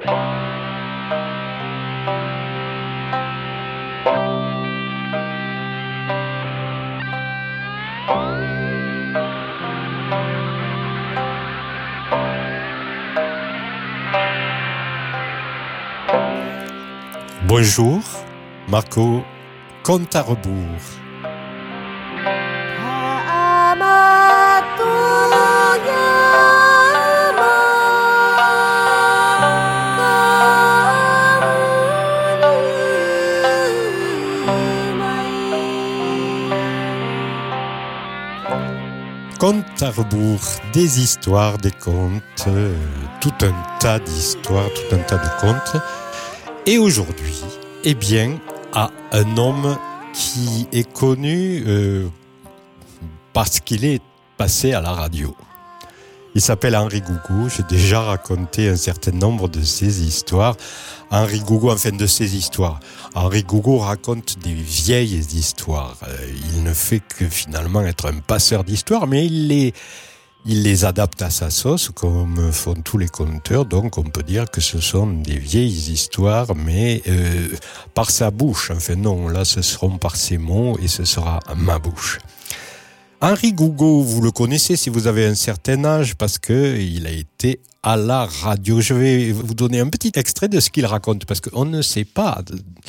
Bonjour, Marco, compte à rebours. Compte à rebours, des histoires, des contes, tout un tas d'histoires, tout un tas de contes. Et aujourd'hui, eh bien, à un homme qui est connu parce qu'il est passé à la radio. Il s'appelle Henri Gougaud. J'ai déjà raconté un certain nombre de ses histoires. Henri Gougaud raconte des vieilles histoires. Il ne fait que finalement être un passeur d'histoires, mais il les adapte à sa sauce, comme font tous les conteurs. Donc, on peut dire que ce sont des vieilles histoires, mais par sa bouche. Enfin non, là, ce seront par ses mots et ce sera ma bouche. Henri Gougaud, vous le connaissez si vous avez un certain âge, parce que il a été à la radio. Je vais vous donner un petit extrait de ce qu'il raconte, parce qu'on ne sait pas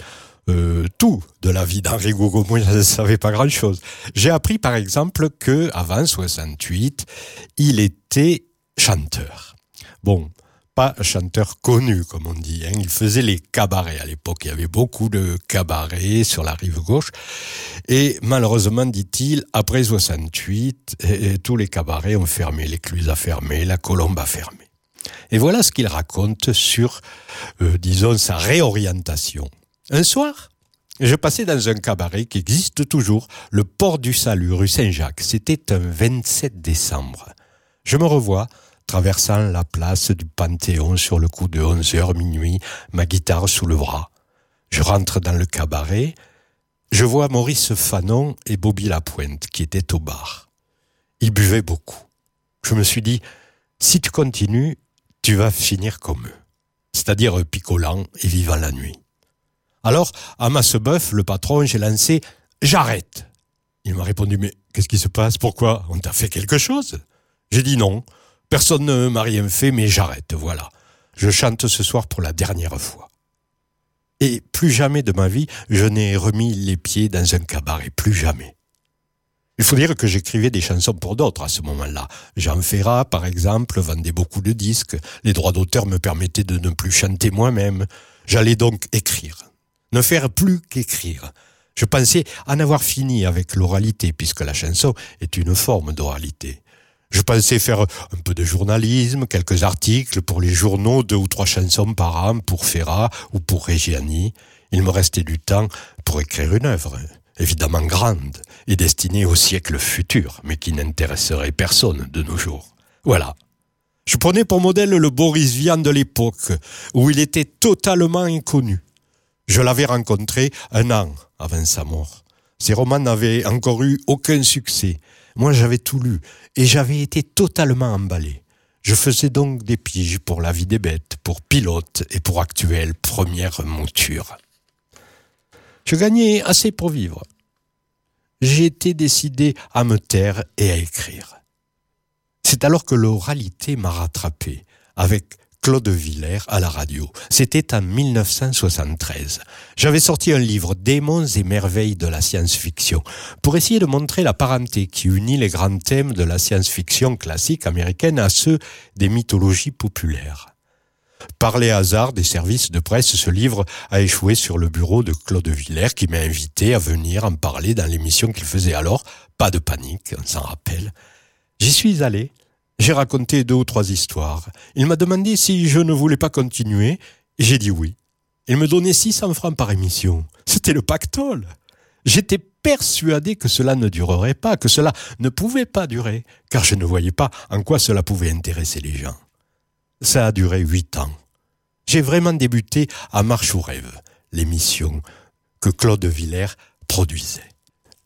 tout de la vie d'Henri Gougaud. Moi, je ne savais pas grand-chose. J'ai appris, par exemple, que avant 68, il était chanteur. Bon, pas chanteur connu, comme on dit. Il faisait les cabarets à l'époque. Il y avait beaucoup de cabarets sur la rive gauche. Et malheureusement, dit-il, après 68, tous les cabarets ont fermé. L'Écluse a fermé, la Colombe a fermé. Et voilà ce qu'il raconte sur, disons, sa réorientation. Un soir, je passais dans un cabaret qui existe toujours, le Port du Salut, rue Saint-Jacques. C'était un 27 décembre. Je me revois traversant la place du Panthéon sur le coup de 11h minuit, ma guitare sous le bras. Je rentre dans le cabaret. Je vois Maurice Fanon et Bobby Lapointe qui étaient au bar. Ils buvaient beaucoup. Je me suis dit, si tu continues, tu vas finir comme eux. C'est-à-dire picolant et vivant la nuit. Alors, à Masseboeuf, le patron, j'ai lancé « J'arrête ». Il m'a répondu « Mais qu'est-ce qui se passe ? Pourquoi ? On t'a fait quelque chose ?» J'ai dit « Non, personne ne m'a rien fait, mais j'arrête, voilà. Je chante ce soir pour la dernière fois. » Et plus jamais de ma vie, je n'ai remis les pieds dans un cabaret, plus jamais. Il faut dire que j'écrivais des chansons pour d'autres à ce moment-là. Jean Ferrat, par exemple, vendait beaucoup de disques. Les droits d'auteur me permettaient de ne plus chanter moi-même. J'allais donc écrire. Ne faire plus qu'écrire. Je pensais en avoir fini avec l'oralité, puisque la chanson est une forme d'oralité. Je pensais faire un peu de journalisme, quelques articles pour les journaux, 2 ou 3 chansons par an pour Ferrat ou pour Reggiani. Il me restait du temps pour écrire une œuvre, évidemment grande et destinée au siècle futur, mais qui n'intéresserait personne de nos jours. Voilà. Je prenais pour modèle le Boris Vian de l'époque, où il était totalement inconnu. Je l'avais rencontré 1 an avant sa mort. Ses romans n'avaient encore eu aucun succès. Moi, j'avais tout lu et j'avais été totalement emballé. Je faisais donc des piges pour La vie des bêtes, pour Pilote et pour Actuel, première mouture. Je gagnais assez pour vivre. J'ai été décidé à me taire et à écrire. C'est alors que l'oralité m'a rattrapé avec Claude Villers à la radio. C'était en 1973. J'avais sorti un livre, Démons et merveilles de la science-fiction, pour essayer de montrer la parenté qui unit les grands thèmes de la science-fiction classique américaine à ceux des mythologies populaires. Par les hasards des services de presse, ce livre a échoué sur le bureau de Claude Villers qui m'a invité à venir en parler dans l'émission qu'il faisait alors. Pas de panique, on s'en rappelle. J'y suis allé. J'ai raconté 2 ou 3 histoires. Il m'a demandé si je ne voulais pas continuer, et j'ai dit oui. Il me donnait 600 francs par émission. C'était le pactole. J'étais persuadé que cela ne durerait pas, que cela ne pouvait pas durer, car je ne voyais pas en quoi cela pouvait intéresser les gens. Ça a duré 8 ans. J'ai vraiment débuté à Marche ou Rêve, l'émission que Claude Villers produisait.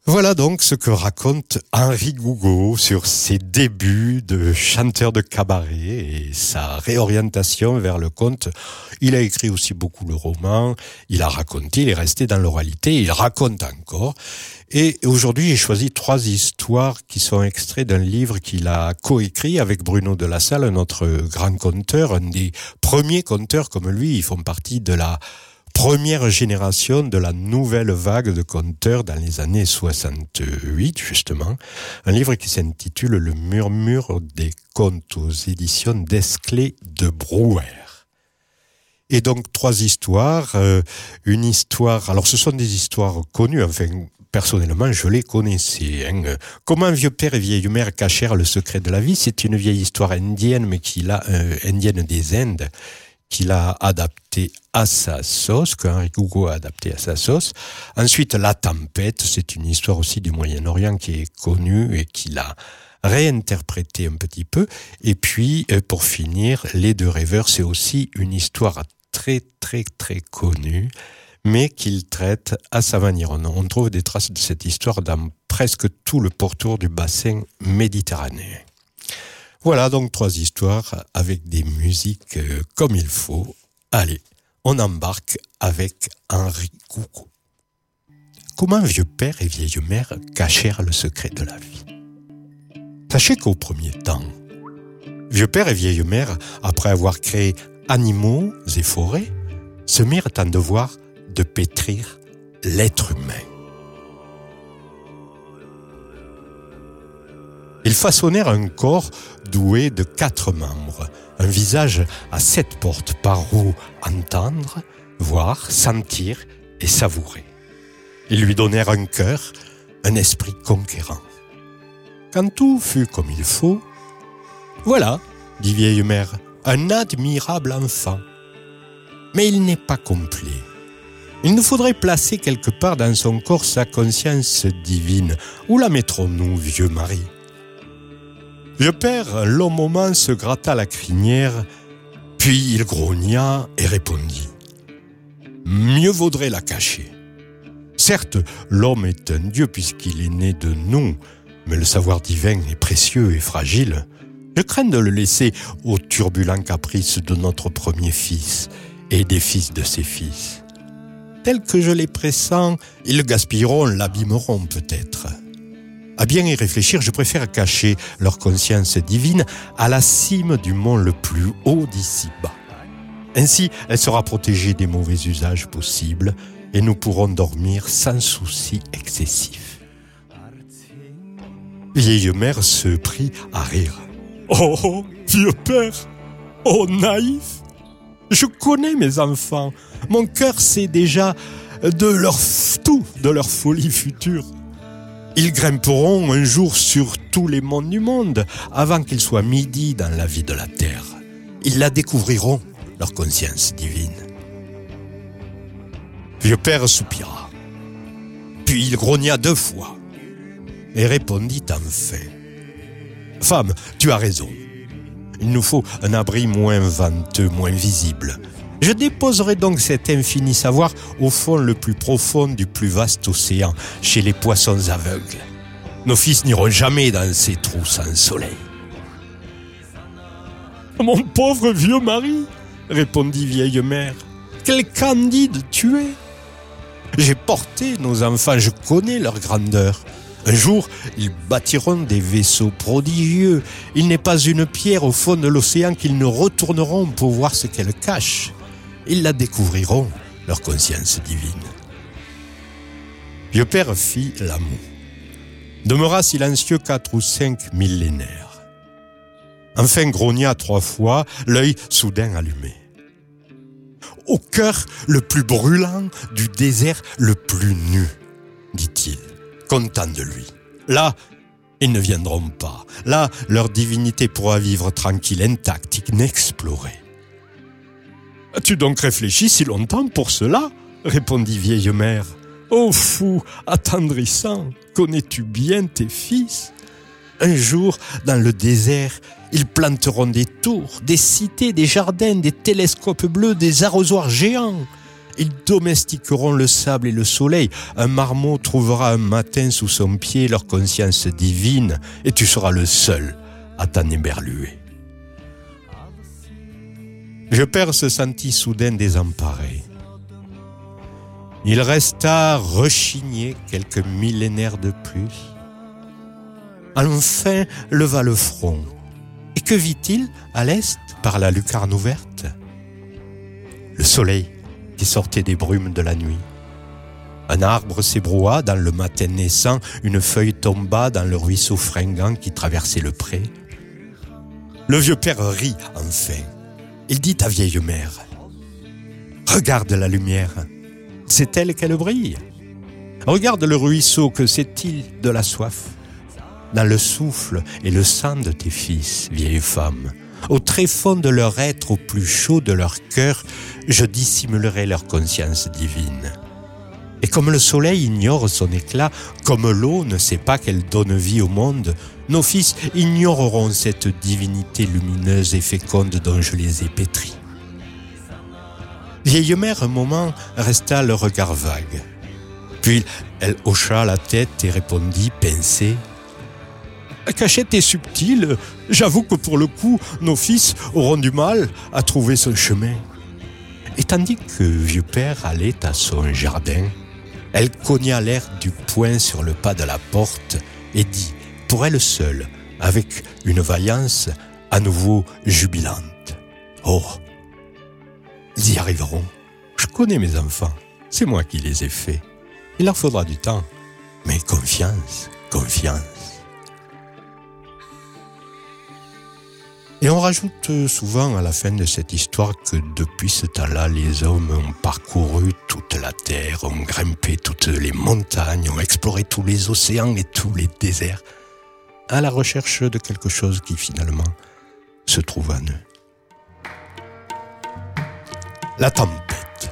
Voilà donc ce que raconte Henri Gougaud sur ses débuts de chanteur de cabaret et sa réorientation vers le conte. Il a écrit aussi beaucoup le roman, il a raconté, il est resté dans l'oralité, il raconte encore. Et aujourd'hui, j'ai choisi 3 histoires qui sont extraits d'un livre qu'il a coécrit avec Bruno de La Salle, notre grand conteur, un des premiers conteurs comme lui. Ils font partie de la première génération de la nouvelle vague de conteurs dans les années 68, justement. Un livre qui s'intitule Le murmure des contes aux éditions Desclés de Brouwer. Et donc 3 histoires. Une histoire, alors ce sont des histoires connues, enfin personnellement je les connaissais. Comment un vieux père et vieille mère cachèrent le secret de la vie, c'est une vieille histoire indienne, mais indienne des Indes, qu'il a adapté à sa sauce, que Henri Gougaud a adapté à sa sauce. Ensuite, La Tempête, c'est une histoire aussi du Moyen-Orient qui est connue et qu'il a réinterprétée un petit peu. Et puis, pour finir, Les Deux Rêveurs, c'est aussi une histoire très, très, très connue, mais qu'il traite à sa manière. On trouve des traces de cette histoire dans presque tout le pourtour du bassin méditerranéen. Voilà donc 3 histoires avec des musiques comme il faut. Allez, on embarque avec Henri Gougaud. Comment vieux père et vieille mère cachèrent le secret de la vie? Sachez qu'au premier temps, vieux père et vieille mère, après avoir créé animaux et forêts, se mirent en devoir de pétrir l'être humain. Ils façonnèrent un corps doué de 4 membres, un visage à 7 portes par où entendre, voir, sentir et savourer. Ils lui donnèrent un cœur, un esprit conquérant. Quand tout fut comme il faut, voilà, dit vieille mère, un admirable enfant. Mais il n'est pas complet. Il nous faudrait placer quelque part dans son corps sa conscience divine. Où la mettrons-nous, vieux mari? Vieux père, un long moment, se gratta la crinière, puis il grogna et répondit. Mieux vaudrait la cacher. Certes, l'homme est un dieu puisqu'il est né de nous, mais le savoir divin est précieux et fragile. Je crains de le laisser aux turbulents caprices de notre premier fils et des fils de ses fils. Tels que je les pressens, ils le gaspilleront, l'abîmeront peut-être. À bien y réfléchir, je préfère cacher leur conscience divine à la cime du mont le plus haut d'ici-bas. Ainsi, elle sera protégée des mauvais usages possibles et nous pourrons dormir sans souci excessif. Vieille mère se prit à rire. Oh, vieux père, oh naïf, je connais mes enfants, mon cœur sait déjà de leur folie future. Ils grimperont un jour sur tous les monts du monde, avant qu'il soit midi dans la vie de la terre. Ils la découvriront, leur conscience divine. Vieux père soupira. Puis il grogna 2 fois et répondit enfin. Femme, tu as raison. Il nous faut un abri moins venteux, moins visible. Je déposerai donc cet infini savoir au fond le plus profond du plus vaste océan, chez les poissons aveugles. Nos fils n'iront jamais dans ces trous sans soleil. Mon pauvre vieux mari, répondit vieille mère, quel candide tu es. J'ai porté nos enfants, je connais leur grandeur. Un jour, ils bâtiront des vaisseaux prodigieux. Il n'est pas une pierre au fond de l'océan qu'ils ne retourneront pour voir ce qu'elle cache. Ils la découvriront, leur conscience divine. Vieux père fit la moue. Demeura silencieux 4 ou 5 millénaires. Enfin grogna 3 fois, l'œil soudain allumé. Au cœur le plus brûlant du désert le plus nu, dit-il, content de lui. Là, ils ne viendront pas. Là, leur divinité pourra vivre tranquille, intacte, inexplorée. As-tu donc réfléchi si longtemps pour cela? Répondit vieille mère. Ô fou, attendrissant, connais-tu bien tes fils? Un jour, dans le désert, ils planteront des tours, des cités, des jardins, des télescopes bleus, des arrosoirs géants. Ils domestiqueront le sable et le soleil. Un marmot trouvera un matin sous son pied leur conscience divine et tu seras le seul à t'en éberluer. Vieux-père se sentit soudain désemparé. Il resta rechigné quelques millénaires de plus. Enfin leva le front. Et que vit-il à l'est par la lucarne ouverte? Le soleil qui sortait des brumes de la nuit. Un arbre s'ébroua dans le matin naissant, une feuille tomba dans le ruisseau fringant qui traversait le pré. Le vieux père rit enfin. Il dit à vieille mère, « Regarde la lumière, c'est elle qu'elle brille. Regarde le ruisseau, que sait-il de la soif? Dans le souffle et le sang de tes fils, vieille femme, au tréfonds de leur être, au plus chaud de leur cœur, je dissimulerai leur conscience divine. Et comme le soleil ignore son éclat, comme l'eau ne sait pas qu'elle donne vie au monde, nos fils ignoreront cette divinité lumineuse et féconde dont je les ai pétris. » Vieille mère, un moment, resta le regard vague. Puis elle hocha la tête et répondit, pincée, « La cachette est subtile. J'avoue que pour le coup, nos fils auront du mal à trouver son chemin. » Et tandis que vieux père allait à son jardin, elle cogna l'air du poing sur le pas de la porte et dit, pour elle seule, avec une vaillance à nouveau jubilante, « Oh, ils y arriveront. Je connais mes enfants. C'est moi qui les ai faits. Il leur faudra du temps. Mais confiance, confiance. » Et on rajoute souvent à la fin de cette histoire que depuis ce temps-là, les hommes ont parcouru toute la terre, ont grimpé toutes les montagnes, ont exploré tous les océans et tous les déserts, à la recherche de quelque chose qui finalement se trouve en eux. La tempête.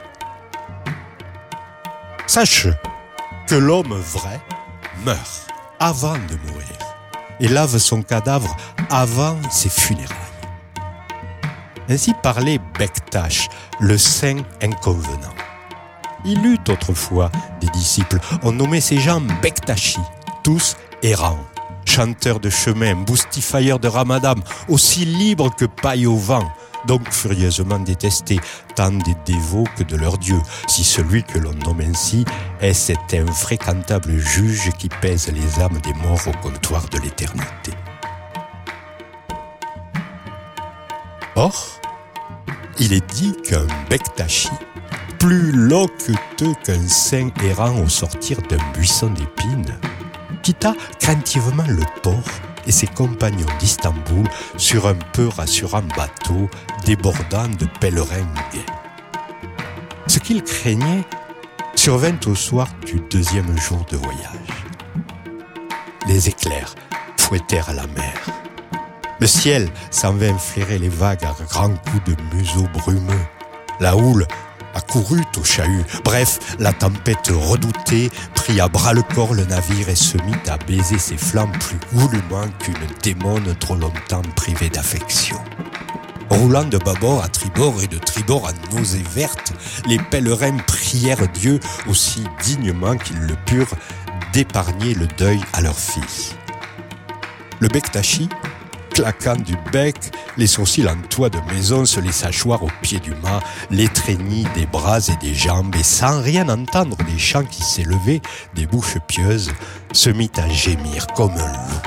Sache que l'homme vrai meurt avant de mourir et lave son cadavre avant ses funérailles. Ainsi parlait Bektash, le saint inconvenant. Il eut autrefois des disciples, on nommait ces gens Bektashi, tous errants, chanteurs de chemin, boustifailleurs de Ramadan, aussi libres que paille au vent, donc furieusement détestés, tant des dévots que de leur Dieu, si celui que l'on nomme ainsi est cet infréquentable juge qui pèse les âmes des morts au comptoir de l'éternité. Or, il est dit qu'un Bektashi, plus loqueteux qu'un saint errant au sortir d'un buisson d'épines, quitta craintivement le port et ses compagnons d'Istanbul sur un peu rassurant bateau débordant de pèlerins muets. Ce qu'il craignait survint au soir du deuxième jour de voyage. Les éclairs fouettèrent la mer. Le ciel s'en vint flairer les vagues à grands coups de museau brumeux. La houle accourut au chahut. Bref, la tempête redoutée prit à bras-le-corps le navire et se mit à baiser ses flancs plus goulûment qu'une démone trop longtemps privée d'affection. Roulant de bâbord à tribord et de tribord à nausée verte, les pèlerins prièrent Dieu aussi dignement qu'ils le purent d'épargner le deuil à leur fils. Le Bektashi, claquant du bec, les sourcils en toit de maison, se laissa choir au pied du mât, l'étreignit des bras et des jambes, et sans rien entendre des chants qui s'élevaient des bouches pieuses, se mit à gémir comme un loup.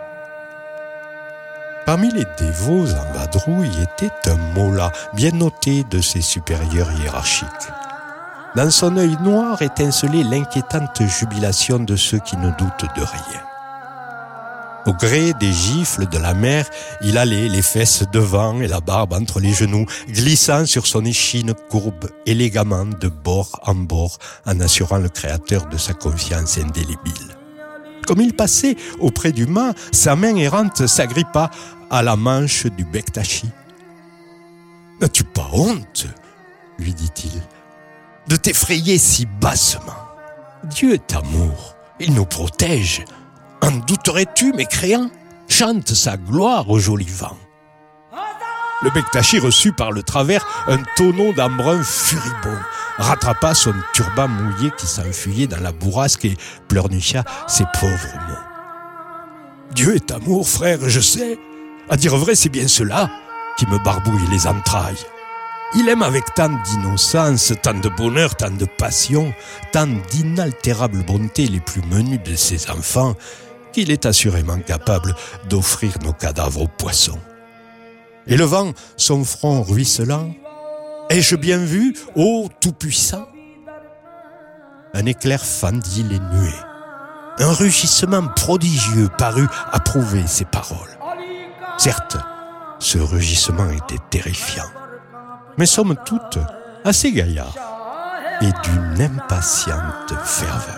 Parmi les dévots en vadrouille était un mollah, bien noté de ses supérieurs hiérarchiques. Dans son œil noir étincelait l'inquiétante jubilation de ceux qui ne doutent de rien. Au gré des gifles de la mer, il allait les fesses devant et la barbe entre les genoux, glissant sur son échine courbe élégamment de bord en bord, en assurant le Créateur de sa confiance indélébile. Comme il passait auprès du mât, sa main errante s'agrippa à la manche du Bektashi. « N'as-tu pas honte, lui dit-il, de t'effrayer si bassement? Dieu est amour, il nous protège. En douterais-tu, mécréant? Chante sa gloire au joli vent. » Le Bektashi reçut par le travers un tonneau d'embrun furibond. rattrapa son turban mouillé qui s'enfuyait dans la bourrasque et pleurnicha ces pauvres mots. Dieu est amour, frère, je sais. À dire vrai, c'est bien cela qui me barbouille les entrailles. Il aime avec tant d'innocence, tant de bonheur, tant de passion, tant d'inaltérables bontés les plus menues de ses enfants, qu'il est assurément capable d'offrir nos cadavres aux poissons. Élevant son front ruisselant, ai-je bien vu, ô Tout-Puissant? Un éclair fendit les nuées. Un rugissement prodigieux parut approuver ces paroles. Certes, ce rugissement était terrifiant, mais somme toute assez gaillard et d'une impatiente ferveur.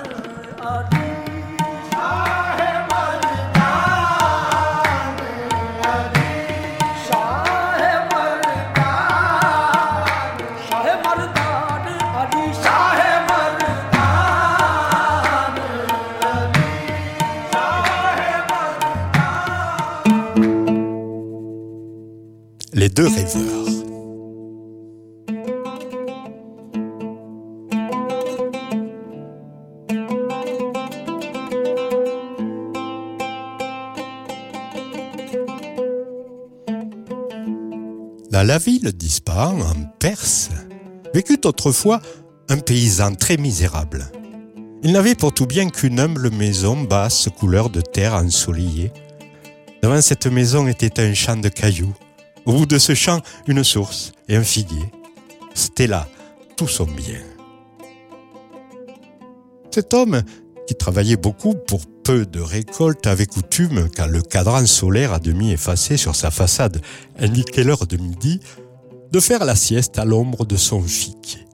Les deux rêveurs. Dans la ville d'Ispahan, en Perse, vécut autrefois un paysan très misérable. Il n'avait pour tout bien qu'une humble maison basse couleur de terre ensoleillée. Devant cette maison était un champ de cailloux. Au bout de ce champ, une source et un figuier. C'était là tout son bien. Cet homme, qui travaillait beaucoup pour peu de récolte, avait coutume, quand le cadran solaire à demi effacé sur sa façade indiquait l'heure de midi, de faire la sieste à l'ombre de son figuier.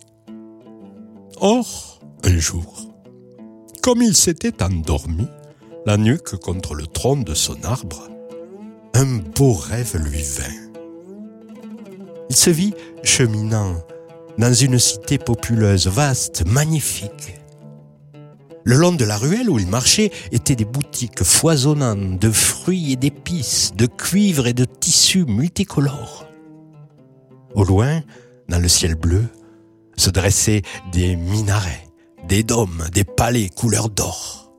Or, un jour, comme il s'était endormi, la nuque contre le tronc de son arbre, un beau rêve lui vint. Il se vit cheminant dans une cité populeuse, vaste, magnifique. Le long de la ruelle où il marchait étaient des boutiques foisonnantes de fruits et d'épices, de cuivre et de tissus multicolores. Au loin, dans le ciel bleu, se dressaient des minarets, des dômes, des palais couleur d'or.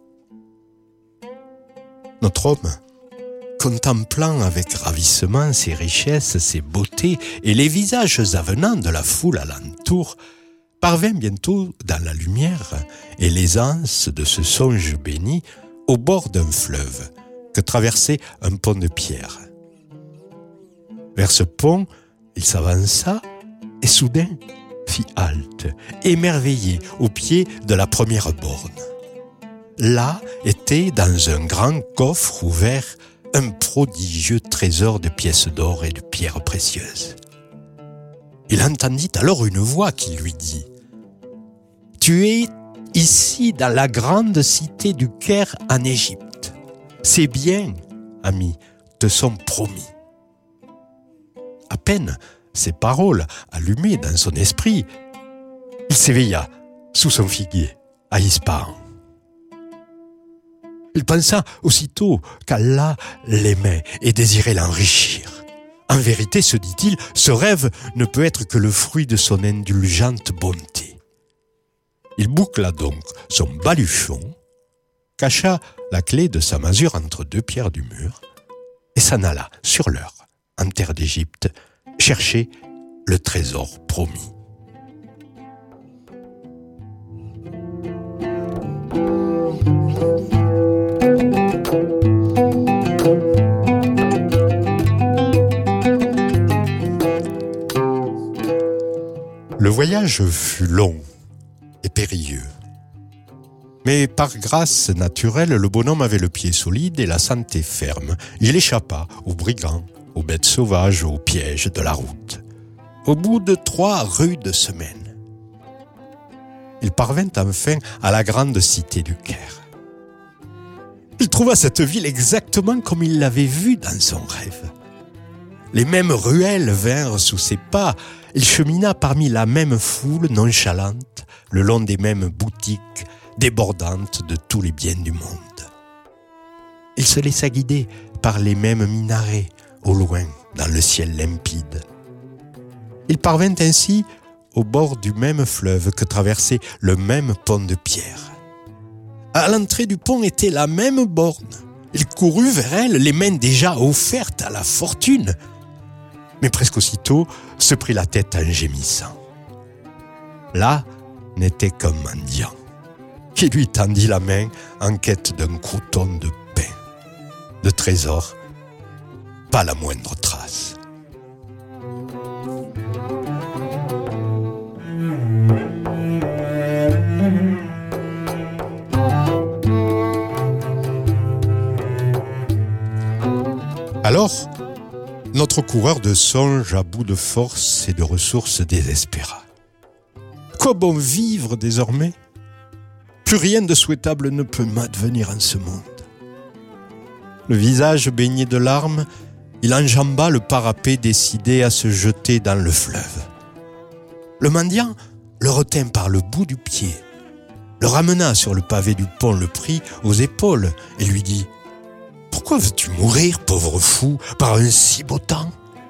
Notre homme, contemplant avec ravissement ces richesses, ces beautés et les visages avenants de la foule alentour, parvint bientôt dans la lumière et l'aisance de ce songe béni au bord d'un fleuve que traversait un pont de pierre. Vers ce pont, il s'avança et soudain fit halte, émerveillé au pied de la première borne. Là était, dans un grand coffre ouvert, un prodigieux trésor de pièces d'or et de pierres précieuses. Il entendit alors une voix qui lui dit « Tu es ici dans la grande cité du Caire en Égypte. Ces biens, ami, te sont promis. » À peine ces paroles allumées dans son esprit, il s'éveilla sous son figuier à Ispahan. Il pensa aussitôt qu'Allah l'aimait et désirait l'enrichir. En vérité, se dit-il, ce rêve ne peut être que le fruit de son indulgente bonté. Il boucla donc son baluchon, cacha la clé de sa masure entre deux pierres du mur et s'en alla sur l'heure, en terre d'Égypte, chercher le trésor promis. Le voyage fut long et périlleux. Mais par grâce naturelle, le bonhomme avait le pied solide et la santé ferme. Il échappa aux brigands, aux bêtes sauvages, aux pièges de la route. Au bout de 3 rudes semaines, il parvint enfin à la grande cité du Caire. Il trouva cette ville exactement comme il l'avait vue dans son rêve. Les mêmes ruelles vinrent sous ses pas. Il chemina parmi la même foule nonchalante, le long des mêmes boutiques débordantes de tous les biens du monde. Il se laissa guider par les mêmes minarets, au loin, dans le ciel limpide. Il parvint ainsi au bord du même fleuve que traversait le même pont de pierre. À l'entrée du pont était la même borne. Il courut vers elle, les mains déjà offertes à la fortune. Mais presque aussitôt, se prit la tête en gémissant. Là n'était qu'un mendiant, qui lui tendit la main en quête d'un crouton de pain. De trésor, pas la moindre trace. Alors, notre coureur de songe à bout de force et de ressources désespéra. Quoi bon vivre désormais ? Plus rien de souhaitable ne peut m'advenir en ce monde. Le visage baigné de larmes, il enjamba le parapet décidé à se jeter dans le fleuve. Le mendiant le retint par le bout du pied, le ramena sur le pavé du pont, le prit aux épaules et lui dit « Pourquoi veux-tu mourir, pauvre fou, par un si beau temps ?»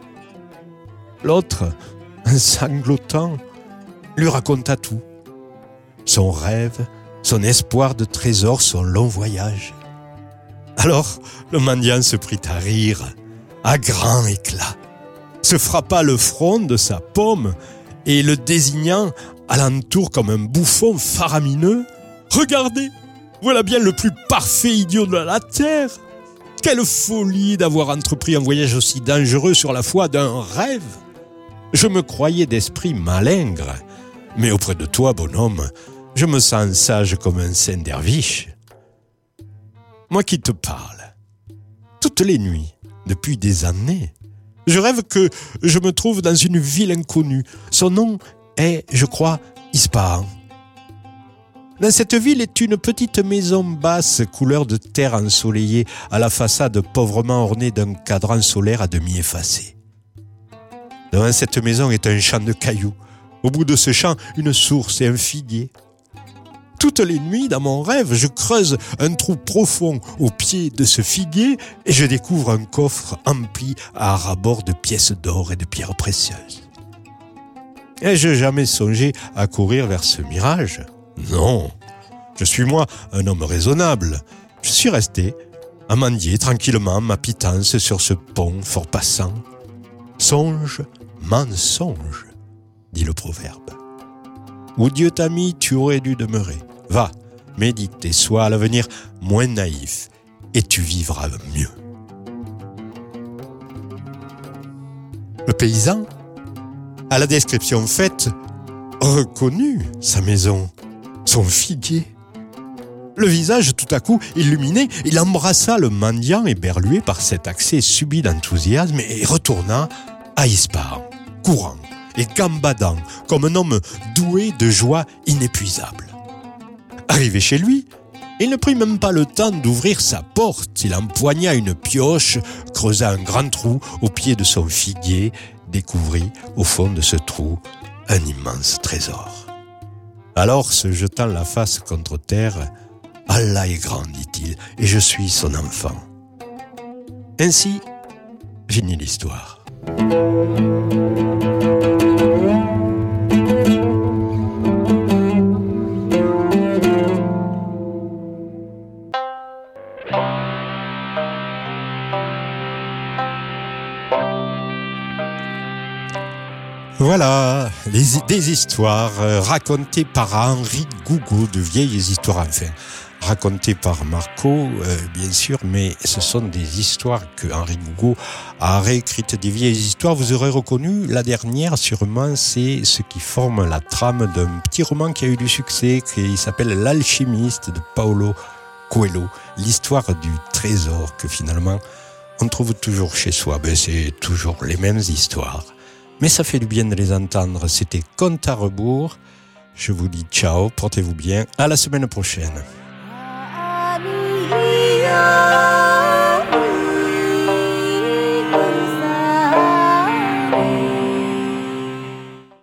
L'autre, en sanglotant, lui raconta tout. Son rêve, son espoir de trésor, son long voyage. Alors, le mendiant se prit à rire, à grand éclat, se frappa le front de sa paume et le désignant alentour comme un bouffon faramineux. « Regardez, voilà bien le plus parfait idiot de la terre ! Quelle folie d'avoir entrepris un voyage aussi dangereux sur la foi d'un rêve ! Je me croyais d'esprit malingre, mais auprès de toi, bonhomme, je me sens sage comme un saint derviche. Moi qui te parle, toutes les nuits, depuis des années, je rêve que je me trouve dans une ville inconnue. Son nom est, je crois, Ispahan. Dans cette ville est une petite maison basse, couleur de terre ensoleillée, à la façade pauvrement ornée d'un cadran solaire à demi effacé. Devant cette maison est un champ de cailloux. Au bout de ce champ, une source et un figuier. Toutes les nuits, dans mon rêve, je creuse un trou profond au pied de ce figuier et je découvre un coffre empli à ras-bord de pièces d'or et de pierres précieuses. Ai-je jamais songé à courir vers ce mirage ? Non, je suis moi un homme raisonnable. Je suis resté à mendier tranquillement ma pitance sur ce pont fort passant. Songe, mensonge, dit le proverbe. Où Dieu t'a mis, tu aurais dû demeurer. Va, médite et sois à l'avenir moins naïf, et tu vivras mieux. Le paysan, à la description faite, reconnut sa maison, son figuier. Le visage tout à coup illuminé, il embrassa le mendiant éberlué par cet accès subit d'enthousiasme et retourna à Ispahan, courant et gambadant comme un homme doué de joie inépuisable. Arrivé chez lui, il ne prit même pas le temps d'ouvrir sa porte. Il empoigna une pioche, creusa un grand trou au pied de son figuier, découvrit au fond de ce trou un immense trésor. Alors, se jetant la face contre terre, « Allah est grand, dit-il, et je suis son enfant. » Ainsi finit l'histoire. Voilà, des histoires racontées par Henri Gougaud, de vieilles histoires, enfin, racontées par Marco, bien sûr, mais ce sont des histoires que Henri Gougaud a réécrites, des vieilles histoires. Vous aurez reconnu, la dernière, sûrement, c'est ce qui forme la trame d'un petit roman qui a eu du succès, qui s'appelle L'Alchimiste de Paulo Coelho, l'histoire du trésor que finalement on trouve toujours chez soi. Ben, c'est toujours les mêmes histoires. Mais ça fait du bien de les entendre. C'était Compte à rebours. Je vous dis ciao, portez-vous bien. À la semaine prochaine.